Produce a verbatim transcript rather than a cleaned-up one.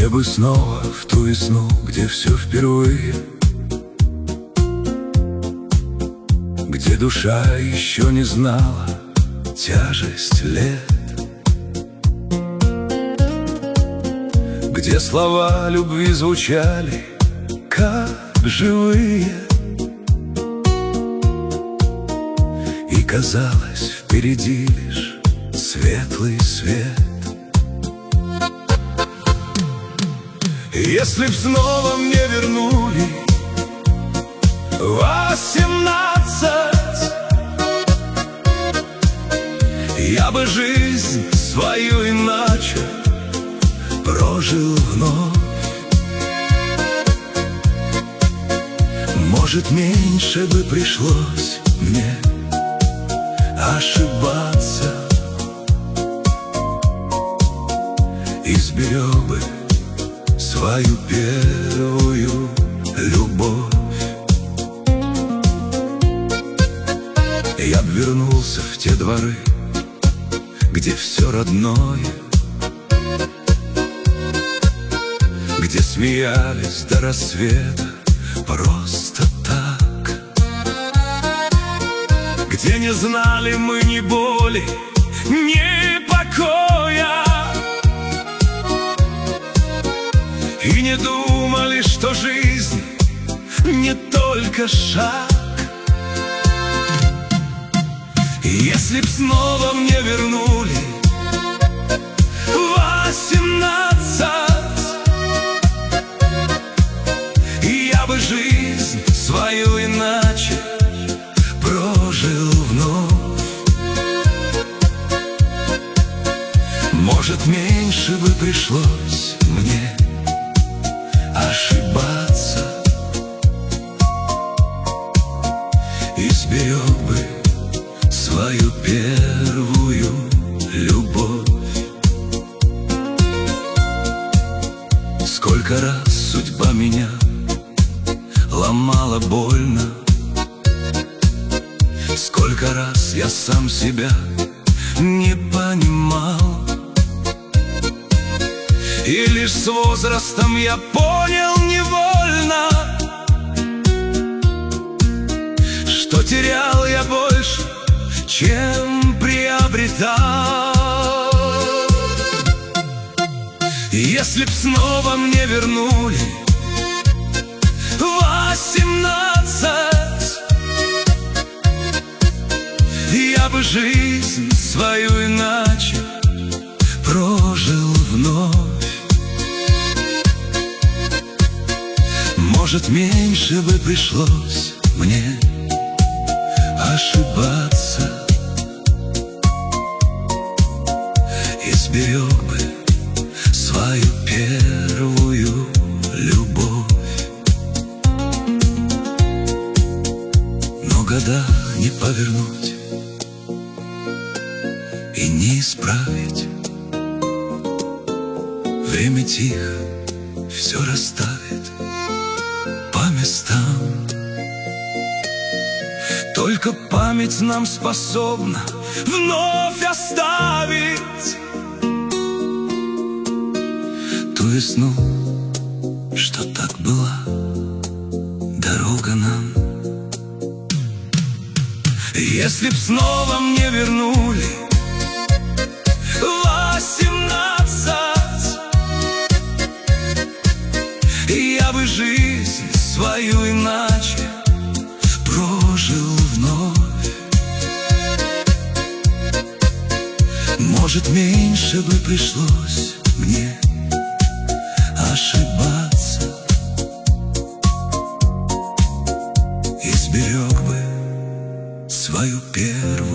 бы снова в ту весну, где все впервые, где душа еще не знала тяжесть лет, где слова любви звучали как живые, и казалось, впереди лишь светлый свет. Если б снова мне вернули восемнадцать, я бы жизнь свою иначе прожил вновь. Может, меньше бы пришлось мне ошибаться, и сберег бы свою первую любовь. Я б вернулся в те дворы, где все родное, где смеялись до рассвета просто так, где не знали мы ни боли, ни покоя, и не думали, что жизнь не только шаг. Если б снова мне вернули восемнадцать, я бы жизнь свою иначе прожил вновь. Может, меньше бы пришлось мне ошибаться, и сберег бы свою первую любовь. Сколько раз судьба меня ломала больно, сколько раз я сам себя не понимал, и лишь с возрастом я понял невольно, что терял я больше, чем приобретал. Если б снова мне вернули восемнадцать, я бы жизнь свою иначе прожил вновь. Может, меньше бы пришлось мне ошибаться, и сберег бы свою первую любовь. Но года не повернуть и не исправить. Время тихо все расставит по местам. Только память нам способна вновь оставить ту весну, что так была дорога нам. Если б снова мне вернули восемнадцать, я бы жизнь свою иначе прожил вновь. Может, меньше бы пришлось мне ошибаться, и сберег бы свою первую